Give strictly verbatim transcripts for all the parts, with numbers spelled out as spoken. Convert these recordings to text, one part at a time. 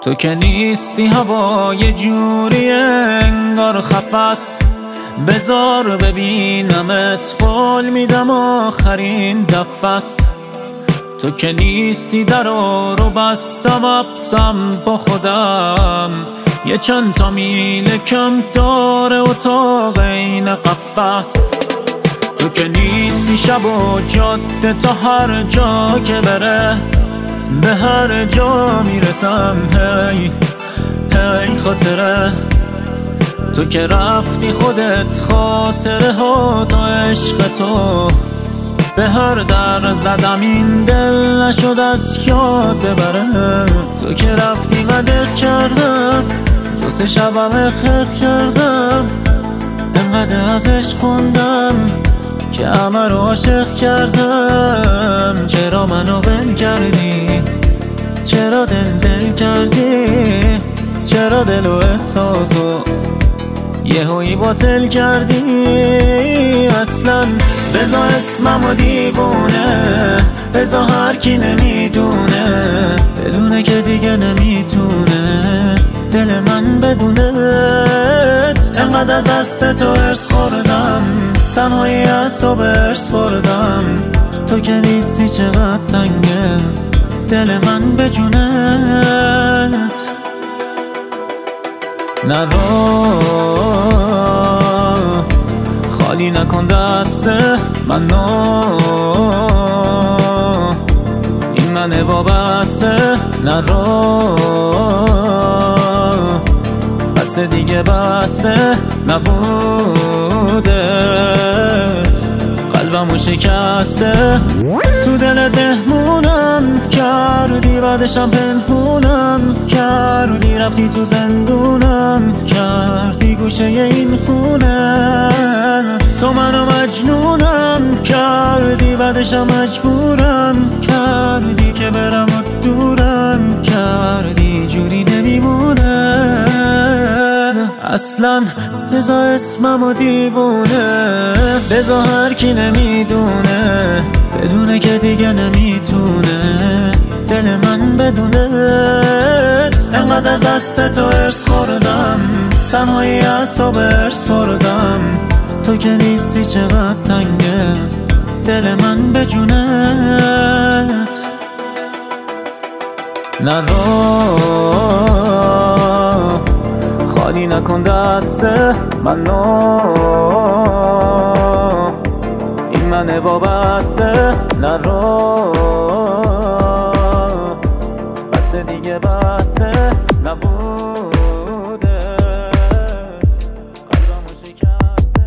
تو که نیستی هوا یه جوری انگار خفست، بذار ببینمت قول میدم آخرین دفست. تو که نیستی درو رو بستم ابسم با خودم، یه چند تا میل کم داره اتاق این قفس. تو که نیستی شب و جاده تا هر جا که بره، به هر جا میرسم هی هی خاطره. تو که رفتی خودت خاطره ها تا عشق تو، به هر در زدم این دل نشد از یاد ببره. تو که رفتی قدر کردم، دو سه شبم اخخ کردم، انقدر ازش خوندم که همه رو عاشق کردم. چرا منو ول کردی؟ چرا دل دل کردی؟ چرا دل و احساسو یهویی باطل کردی؟ اصلا بزا اسممو دیوونه، بزا هر کی نمیدونه، بدونه که دیگه نمیتونه دل من بدونت. انقدر از دست تو ارس خوردم، تنهایی از تو برس بردم. تو که نیستی چقدر تنگه دل من به جونت. نرو خالی نکن دست منو، این منه وابسته. نرو بس دیگه بسه نبودت، قلبمو شکسته. تو دل دهمونم کردی، بعدشم پنهونم کردی، رفتی تو زندونم کردی گوشه این خونه. تو منو مجنونم کردی، بعدشم مجبورم کردی که برم و دورم کردی، جوری نمیمونه اصلا. بزا اسممو دیوونه، بزا هر کی نمیدونه، بدونه که دیگه نمیتونه دل من بدونت. انقدر از دست تو ارس خوردم، تنهایی از تو برس بردم. تو که نیستی چقدر تنگه دل من به جونت. نرو خالی نکن دست منو، این منه وابسته. نرو بس دیگه بسه نبوده، قلبمو شکسته.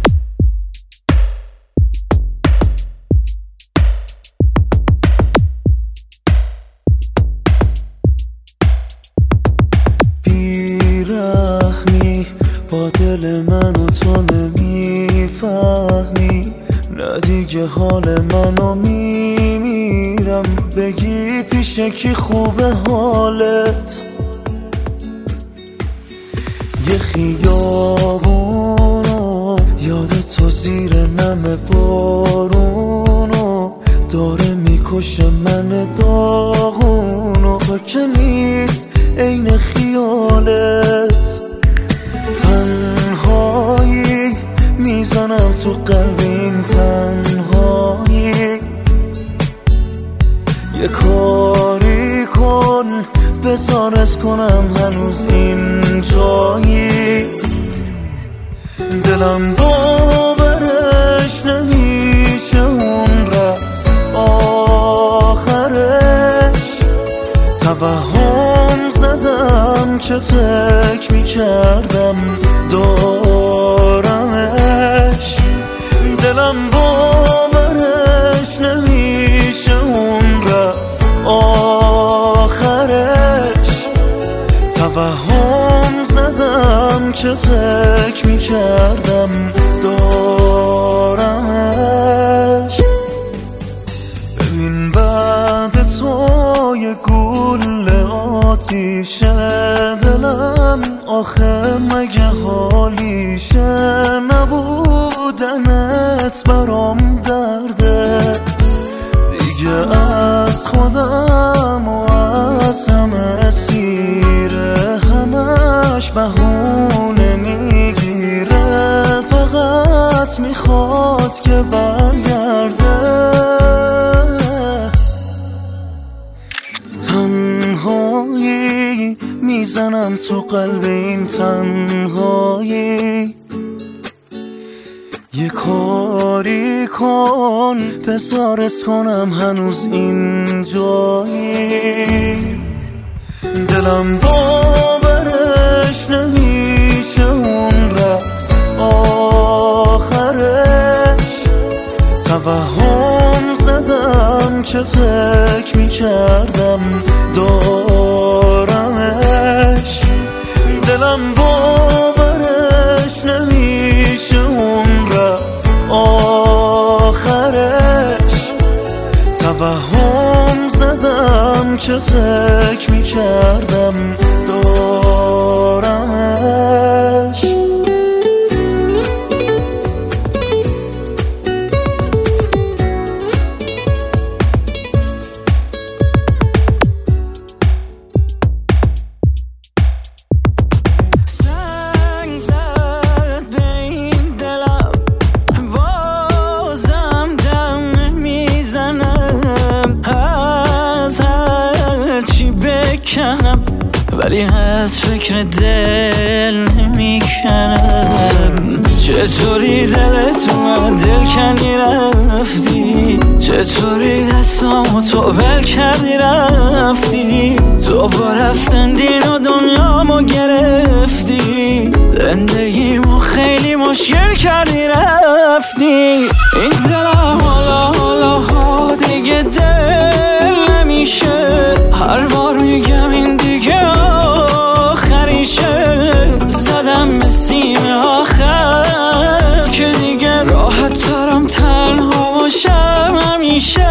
بیرحمی با دل من و تو نمیفهمی، نه دیگه حال منو میمیرم. بگی پیش کی خوبه حالت؟ یه خیابونو یاد تو زیر نم بارونو، داره میکشه من داغونو. تو که نیست عین خیالت، تنهایی میزنم تو قلب این تنهایی. یه کاری کن بزارش کنم هنوز این جایی. دلم باورش نمیشه اون رفت آخرش. توهم زدم که فکر میکردم دارمش. دلم باورش نمیشه اون رفت آخرش. توهم زدم که فکر میکردم دارمش. ببین بعد تو یه گوله آتیشه دلم، آخه مگه حالیشه نبودنت برام درده. دیگه از خودم و از همه سیر برگرده. تنهایی میزنم تو قلب این تنهایی، یه کاری کن بزارت کنم هنوز این جایی. دلم باورش نمیشه اون رفت آخرش. توهم زدم که فکر میکردم دارمش. دلم باورش نمیشه اون رفت آخرش. توهم زدم که فکر میکردم دارمش. ولی از فکر دل نمیکنم. چطوری دلت اومد دل کنی رفتی، چطوری دستامو تو ول کردی رفتی. تو با رفتن دین و دنیامو گرفتی، زندگیمو خیلی مشکل کردی رفتی. این دلم حالا حالا ها دیگه دل نمیشه، هر بار میگم این دیگه آخریشه. زدم به سیم آخر که دیگه راحت ترم تنها باشم همیشه.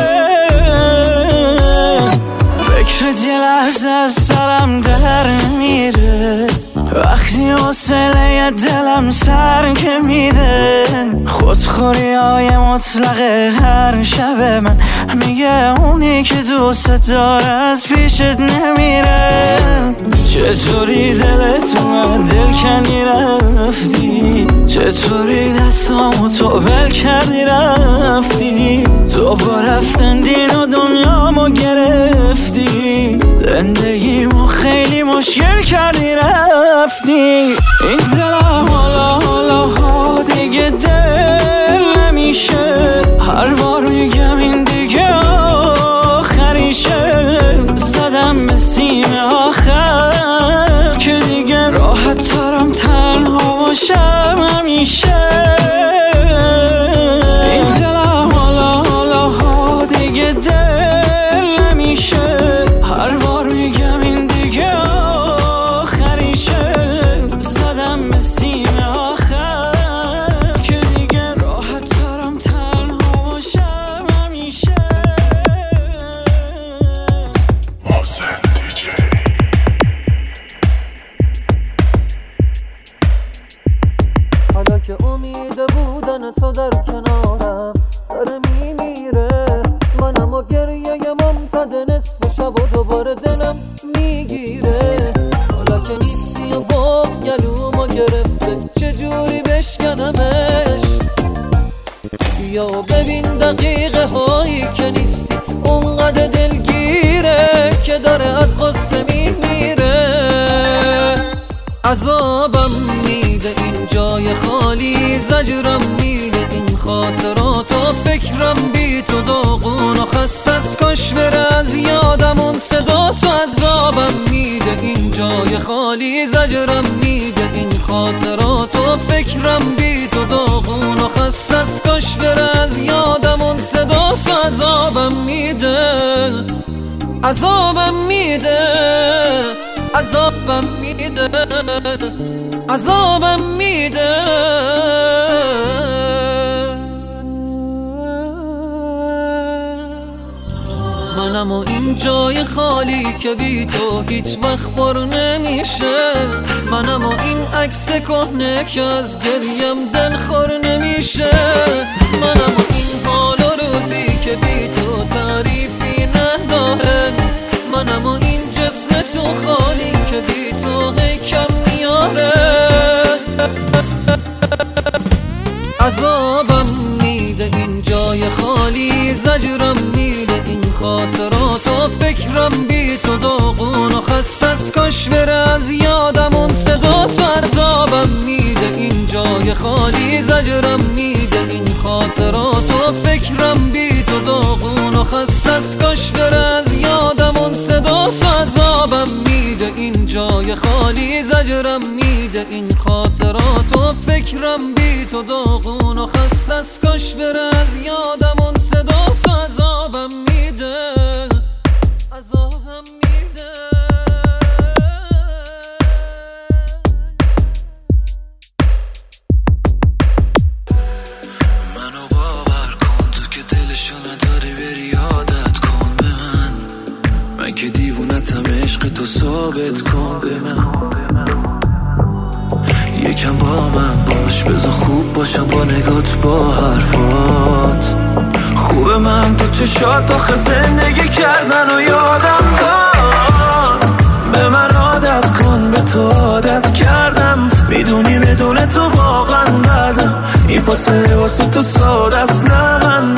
فکرت یه لحظه از سرم در میره، وقتی حوصله دلم سر که میره. خودخوری های مطلق هر شب من میگه اونی که دوست داره از پیشت نمیره. چطوری دلت اومد دل کنی رفتی، چطوری دستامو تو ول کردی رفتی. تو با رفتن دین و دنیامو گرفتی، زندگیمو خیلی مشکل کردی رفتی. این دلم حالا حالا ها دیگه دل نمیشه، هر بار میگم این دیگه آخریشه. زدم به سیم آخر که دیگه راحت ترم تنها باشم همیشه. این دلم حالا حالا ها دیگه دل نمیشه، هر بار میگم این دیگه آخریشه. زدم به سیم آخر که دیگه راحت ترم تنها باشم همیشه. حالا که امید بودن تو در کنارم داره میمیره، منم و گریه ممتد نصف شب و دوباره دلم میگیره. حالا که نیستی و باد گلومو گرفته چجوری بشکنمش. یا ببین دقیقه هایی که نیستی اونقدر دلگیره که داره از قصه میمیره. عذابم میده این جای خالی، زجرم میده این خاطرات و فکرم بی تو داغون و خسته از کاش بره از یادم اون صدا تو. عذابم میده این جای خالی، زجرم میده این خاطرات و فکرم بی تو داغون و خسته از کاش بره از یادم اون صدا تو. عذابم میده عذابم میده عذابم میده عذابم میده. منم و این جای خالی که بی تو هیچ وقت پر نمیشه. منم و این عکس کهنه که از گریم دلخور نمیشه. منم و این حال و روزی که بی تو تعریفی نداره. منم و این جسم تو خالی که بی تو کم میاره. عذابم میده زجرم میده این خاطرات و فکرم بی تو داغون و خستست، کاش بره از یادم اون صدا تو. عذابم میده این جای خالی، زجرم میده این خاطرات و فکرم بی تو داغون و خستست، کاش بره از یادم اون صدا تو. عذابم میده این جای خالی، زجرم میده این خاطرات و فکرم بی تو داغون و خستست، کاش بره از یادم اون صدا تو. عذابم میده، عذابم میده. منو باور کن تو که دلشو نداری، بری عادت کن به من. من که دیوونتم، عشق تو ثابت کن به من. یکم با من باش، بذار خوب باشم با نگات با حرفات. خوبه من تو چشات آخه زندگی کردن و یادم داد. به من عادت کن، به تو عادت کردم. میدونی بدون تو واقعا بدم، این فاصله واسه تو ساده است نه من.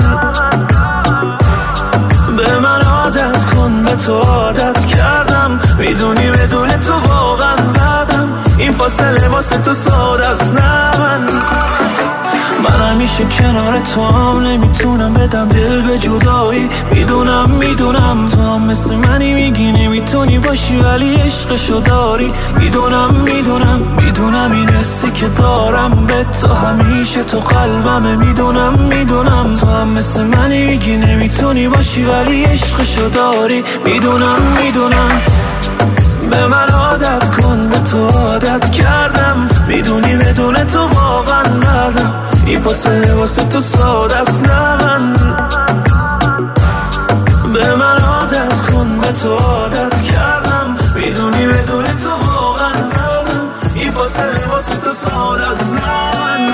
به من عادت کن، به تو عادت کردم. میدونی بدون تو واقعا بدم، این فاصله واسه تو ساده است نه من. من همیشه کنار تو هم نمیتونم بدم دل به جدایی. میدونم میدونم تو هم مثل منی، میگی نمیتونی باشی ولی عشقشو داری. میدونم میدونم میدونم این حسی که دارم به تو همیشه تو قلبمه. میدونم میدونم تو هم مثل منی، میگی نمیتونی باشی ولی عشقشو داری. میدونم میدونم به من عادت کن، به تو عادت کردم. میدونی بدون تو واقعا ندم، این فاصله واسه تو ساده است نه من. به من عادت کن، به تو عادت کردم. میدونی بدون تو واقعا ندم، این فاصله واسه تو ساده است نه من.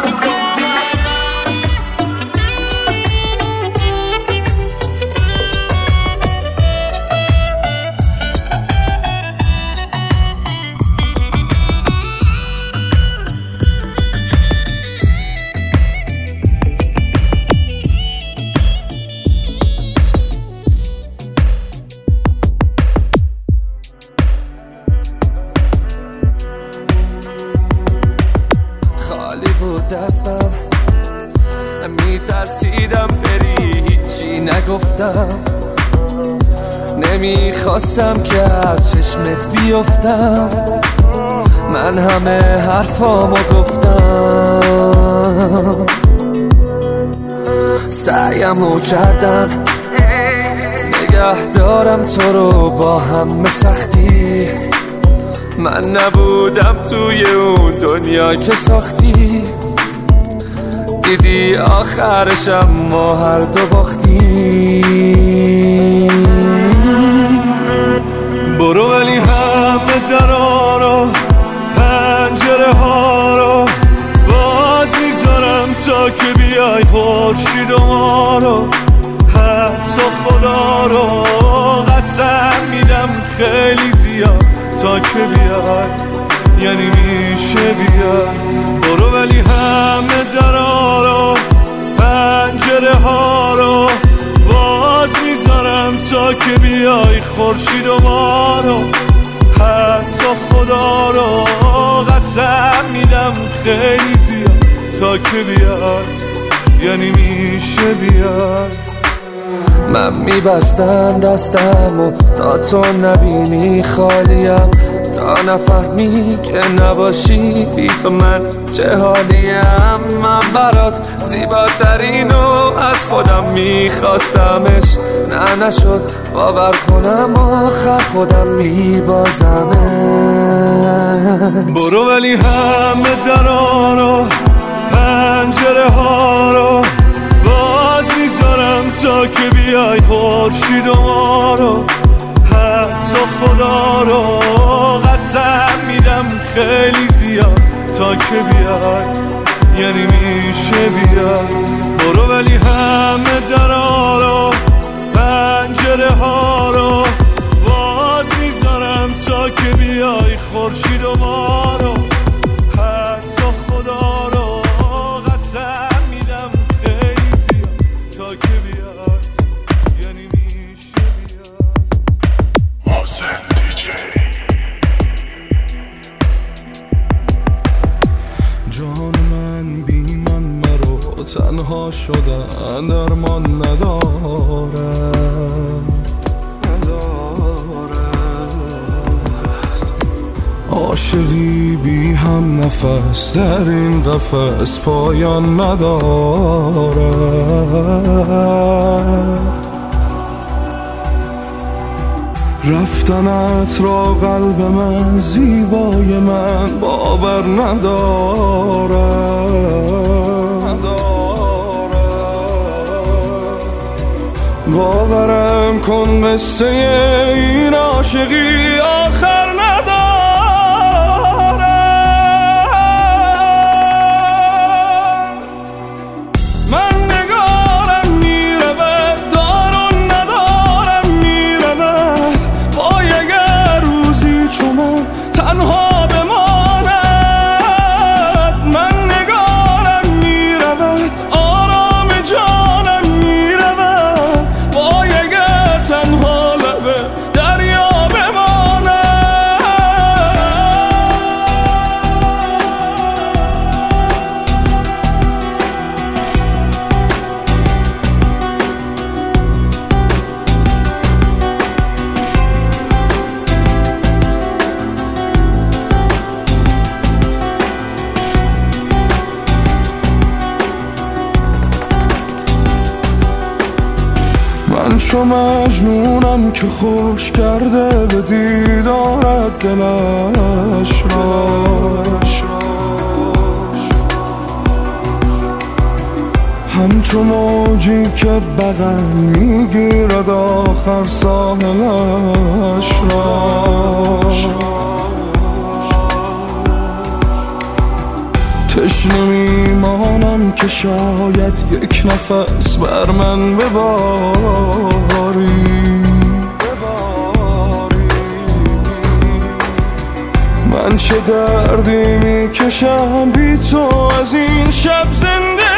دستم میترسیدم بری، هیچی نگفتم. نمیخواستم که از چشمت بیفتم، من همه حرفامو گفتم. سعیمو کردم نگه دارم تو رو با همه سختی. من نبودم توی اون دنیا که ساختی. دیدی آخرشم ما هر دو باختی. برو ولی همه درا رو، پنجره ها رو باز میذارم تا که بیای خورشید و ما رو. حتی خدا رو قسم میدم خیلی زیاد تا که بیای، یعنی میشه بیای. برو ولی همه درا رو، پنجره ها رو باز میذارم تا که بیای خورشید و ما رو. حتی خدا رو قسم میدم خیلی زیاد تا که بیای، یعنی میشه بیای. من میبستم دستم و تا تو نبینی خالیم، تا نفهمی که نباشی بی تو من چه حالیم. من برات زیباترینو از خودم میخواستمش، نه نشد باور کنم آخر خودم میبازمش. برو ولی همه درا رو، پنجره ها رو باز میذارم تا که بیای خورشید و ما رو. حتی خدا رو قسم میدم خیلی زیاد تا که بیای، یعنی میشه بیای. برو ولی همه درا رو، پنجره ها رو باز میذارم تا که بیای خورشید و ما رو. حتی خدا رو قسم میدم خیلی زیاد تا که بیای. جدا شدن درمان ندارد، عاشقی بی هم نفس در این قفس پایان ندارد. رفتنت را قلب من زیبای من باور ندارد، باورم کن قصه این عاشقی آخر ندارد. من نگارم میرود دارون ندارم میرود، وای اگر روزی چو من تنها بماند. من نگارم میرود آرام جانم میرود، وای اگر تنها لب دریا بماند. من چو مجنونم که خوش کرده به دیدارت دلش را، همچو موجی که بغل میگیرد آخر ساحلش را. تشنه میمانم که شاید یک نفس بر من بباری، من چه دردی میکشم بی تو از این شب زنده